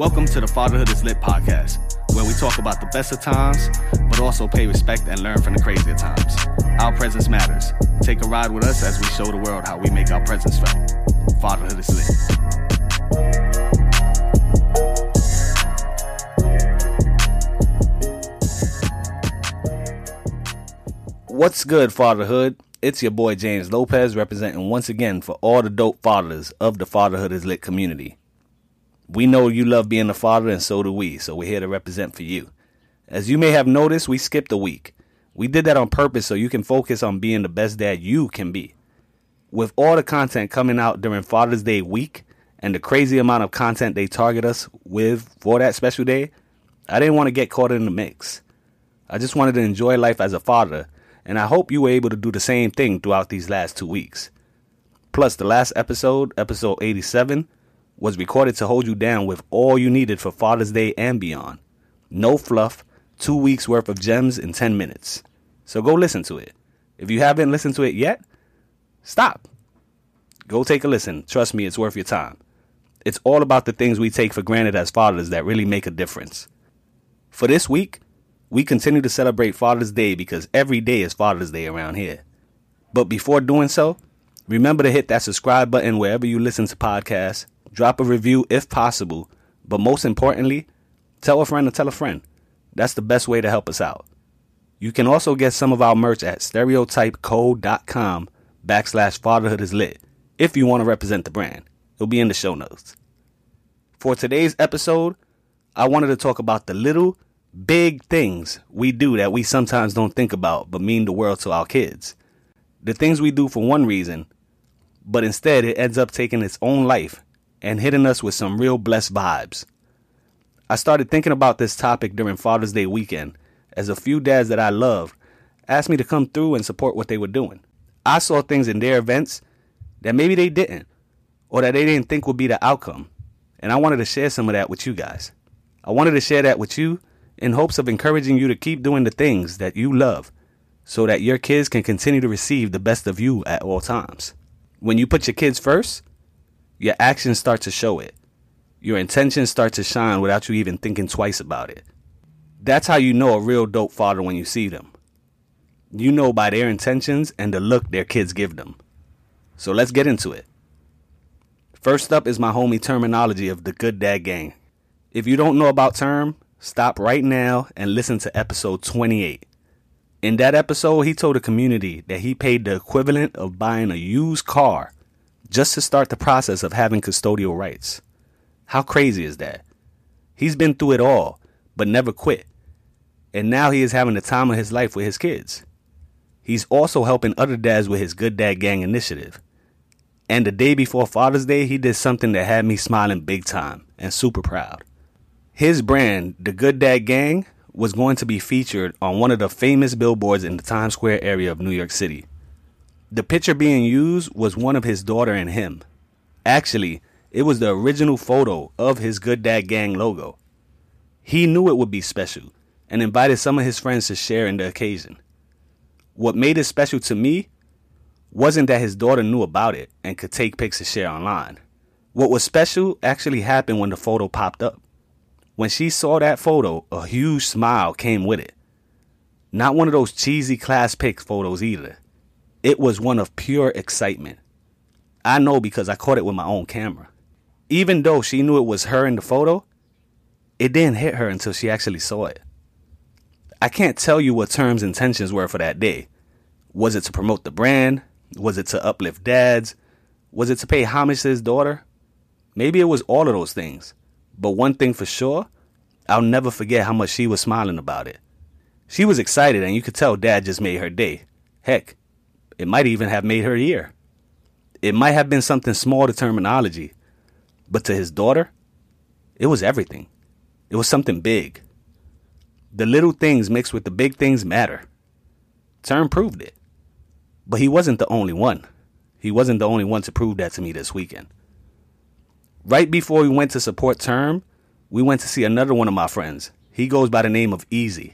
Welcome to the Fatherhood is Lit podcast, where we talk about the best of times, but also pay respect and learn from the crazier times. Our presence matters. Take a ride with us as we show the world how we make our presence felt. Fatherhood is Lit. What's good, Fatherhood? It's your boy James Lopez, representing once again for all the dope fathers of the Fatherhood is Lit community. We know you love being a father, and so do we, so we're here to represent for you. As you may have noticed, we skipped a week. We did that on purpose so you can focus on being the best dad you can be. With all the content coming out during Father's Day week and the crazy amount of content they target us with for that special day, I didn't want to get caught in the mix. I just wanted to enjoy life as a father, and I hope you were able to do the same thing throughout these last 2 weeks. Plus, the last episode, episode 87, was recorded to hold you down with all you needed for Father's Day and beyond. No fluff, 2 weeks worth of gems in 10 minutes. So go listen to it. If you haven't listened to it yet, stop. Go take a listen. Trust me, it's worth your time. It's all about the things we take for granted as fathers that really make a difference. For this week, we continue to celebrate Father's Day because every day is Father's Day around here. But before doing so, remember to hit that subscribe button wherever you listen to podcasts. Drop a review if possible, but most importantly, tell a friend to tell a friend. That's the best way to help us out. You can also get some of our merch at stereotypecode.com/fatherhoodislit if you want to represent the brand. It'll be in the show notes. For today's episode, I wanted to talk about the little, big things we do that we sometimes don't think about but mean the world to our kids. The things we do for one reason, but instead it ends up taking its own life and hitting us with some real blessed vibes. I started thinking about this topic during Father's Day weekend as a few dads that I love asked me to come through and support what they were doing. I saw things in their events that maybe they didn't, or that they didn't think would be the outcome, and I wanted to share some of that with you guys. I wanted to share that with you in hopes of encouraging you to keep doing the things that you love so that your kids can continue to receive the best of you at all times. When you put your kids first, your actions start to show it. Your intentions start to shine without you even thinking twice about it. That's how you know a real dope father when you see them. You know by their intentions and the look their kids give them. So let's get into it. First up is my homie Terminology of the Good Dad Gang. If you don't know about Term, stop right now and listen to episode 28. In that episode, he told the community that he paid the equivalent of buying a used car just to start the process of having custodial rights. How crazy is that? He's been through it all, but never quit. And now he is having the time of his life with his kids. He's also helping other dads with his Good Dad Gang initiative. And the day before Father's Day, he did something that had me smiling big time and super proud. His brand, the Good Dad Gang, was going to be featured on one of the famous billboards in the Times Square area of New York City. The picture being used was one of his daughter and him. Actually, it was the original photo of his Good Dad Gang logo. He knew it would be special and invited some of his friends to share in the occasion. What made it special to me wasn't that his daughter knew about it and could take pics to share online. What was special actually happened when the photo popped up. When she saw that photo, a huge smile came with it. Not one of those cheesy class pic photos either. It was one of pure excitement. I know because I caught it with my own camera. Even though she knew it was her in the photo, it didn't hit her until she actually saw it. I can't tell you what Term's intentions were for that day. Was it to promote the brand? Was it to uplift dads? Was it to pay homage to his daughter? Maybe it was all of those things. But one thing for sure, I'll never forget how much she was smiling about it. She was excited, and you could tell Dad just made her day. Heck, it might even have made her year. It might have been something small to Terminology, but to his daughter, it was everything. It was something big. The little things mixed with the big things matter. Term proved it. But he wasn't the only one. He wasn't the only one to prove that to me this weekend. Right before we went to support Term, we went to see another one of my friends. He goes by the name of Easy.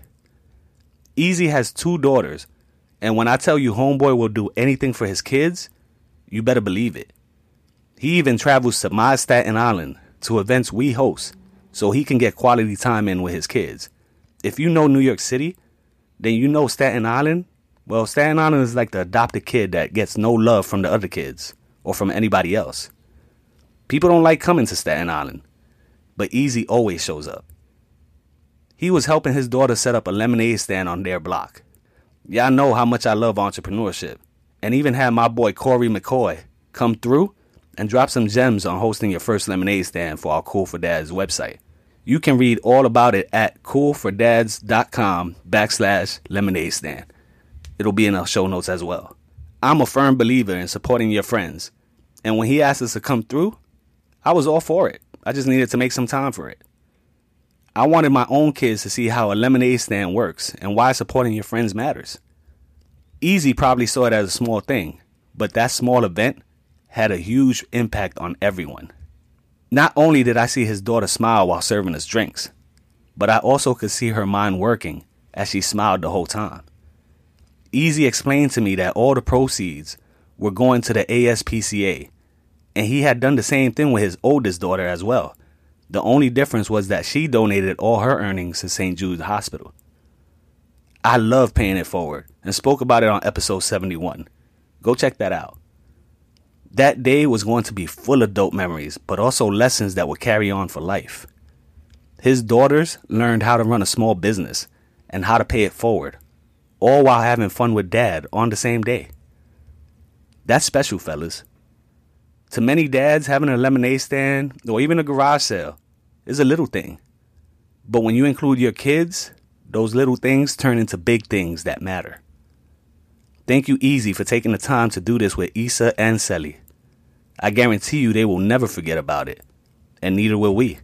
Easy has 2 daughters, and when I tell you homeboy will do anything for his kids, you better believe it. He even travels to my Staten Island to events we host so he can get quality time in with his kids. If you know New York City, then you know Staten Island. Well, Staten Island is like the adopted kid that gets no love from the other kids or from anybody else. People don't like coming to Staten Island, but Easy always shows up. He was helping his daughter set up a lemonade stand on their block. Y'all know how much I love entrepreneurship, and even had my boy Corey McCoy come through and drop some gems on hosting your first lemonade stand for our Cool for Dads website. You can read all about it at coolfordads.com/lemonade stand. It'll be in our show notes as well. I'm a firm believer in supporting your friends, and when he asked us to come through, I was all for it. I just needed to make some time for it. I wanted my own kids to see how a lemonade stand works and why supporting your friends matters. Easy probably saw it as a small thing, but that small event had a huge impact on everyone. Not only did I see his daughter smile while serving us drinks, but I also could see her mind working as she smiled the whole time. Easy explained to me that all the proceeds were going to the ASPCA, and he had done the same thing with his oldest daughter as well. The only difference was that she donated all her earnings to St. Jude's Hospital. I love paying it forward and spoke about it on episode 71. Go check that out. That day was going to be full of dope memories, but also lessons that would carry on for life. His daughters learned how to run a small business and how to pay it forward, all while having fun with Dad on the same day. That's special, fellas. To many dads, having a lemonade stand or even a garage sale is a little thing. But when you include your kids, those little things turn into big things that matter. Thank you, Easy, for taking the time to do this with Issa and Selly. I guarantee you they will never forget about it, and neither will we.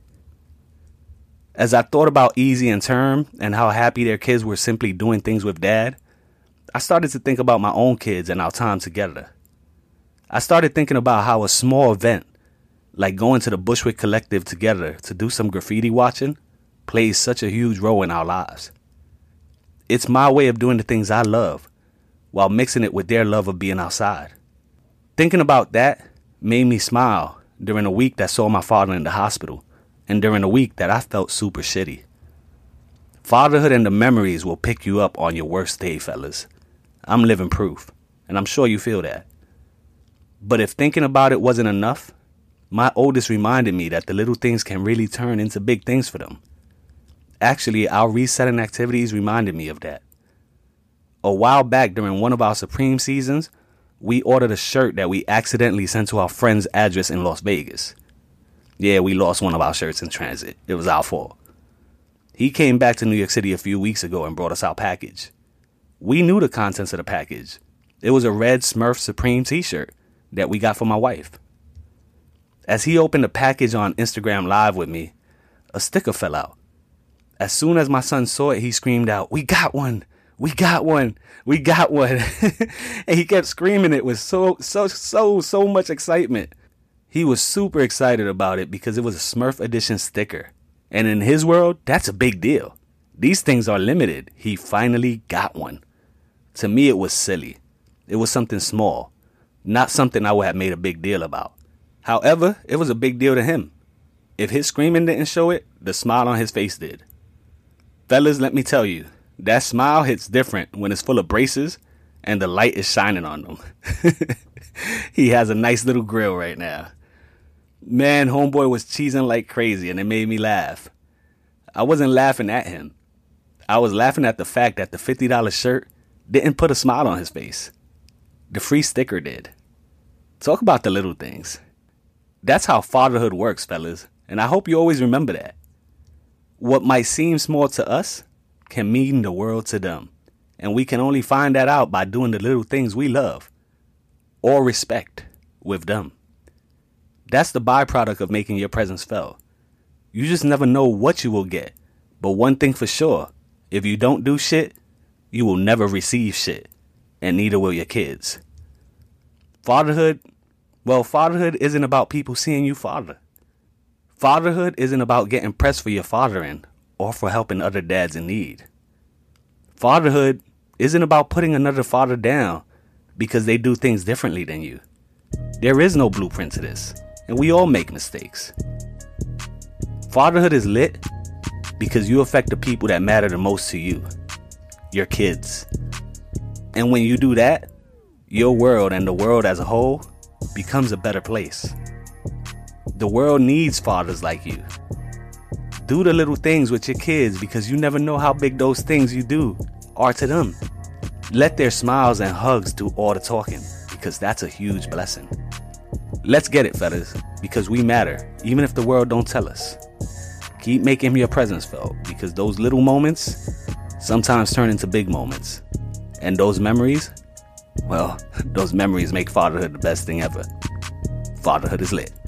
As I thought about Easy and Term and how happy their kids were simply doing things with Dad, I started to think about my own kids and our time together. I started thinking about how a small event, like going to the Bushwick Collective together to do some graffiti watching, plays such a huge role in our lives. It's my way of doing the things I love, while mixing it with their love of being outside. Thinking about that made me smile during a week that saw my father in the hospital, and during a week that I felt super shitty. Fatherhood and the memories will pick you up on your worst day, fellas. I'm living proof, and I'm sure you feel that. But if thinking about it wasn't enough, my oldest reminded me that the little things can really turn into big things for them. Actually, our resetting activities reminded me of that. A while back during one of our Supreme seasons, we ordered a shirt that we accidentally sent to our friend's address in Las Vegas. Yeah, we lost one of our shirts in transit. It was our fault. He came back to New York City a few weeks ago and brought us our package. We knew the contents of the package. It was a red Smurf Supreme t-shirt that we got for my wife. As he opened the package on Instagram Live with me, a sticker fell out. As soon as my son saw it, he screamed out, "We got one! We got one! We got one!" And he kept screaming it with so much excitement. He was super excited about it because it was a Smurf edition sticker. And in his world, that's a big deal. These things are limited. He finally got one. To me, it was silly. It was something small, not something I would have made a big deal about. However, it was a big deal to him. If his screaming didn't show it, the smile on his face did. Fellas, let me tell you, that smile hits different when it's full of braces and the light is shining on them. He has a nice little grill right now. Man, homeboy was cheesing like crazy and it made me laugh. I wasn't laughing at him. I was laughing at the fact that the $50 shirt didn't put a smile on his face. The free sticker did. Talk about the little things. That's how fatherhood works, fellas, and I hope you always remember that. What might seem small to us can mean the world to them, and we can only find that out by doing the little things we love or respect with them. That's the byproduct of making your presence felt. You just never know what you will get, but one thing for sure, if you don't do shit, you will never receive shit, and neither will your kids. Fatherhood isn't about people seeing you father. Fatherhood isn't about getting pressed for your fathering or for helping other dads in need. Fatherhood isn't about putting another father down because they do things differently than you. There is no blueprint to this, and we all make mistakes. Fatherhood is lit because you affect the people that matter the most to you, your kids. And when you do that, your world and the world as a whole becomes a better place. The world needs fathers like you. Do the little things with your kids because you never know how big those things you do are to them. Let their smiles and hugs do all the talking because that's a huge blessing. Let's get it, fellas, because we matter, even if the world don't tell us. Keep making your presence felt because those little moments sometimes turn into big moments. And those memories, well, those memories make fatherhood the best thing ever. Fatherhood is lit.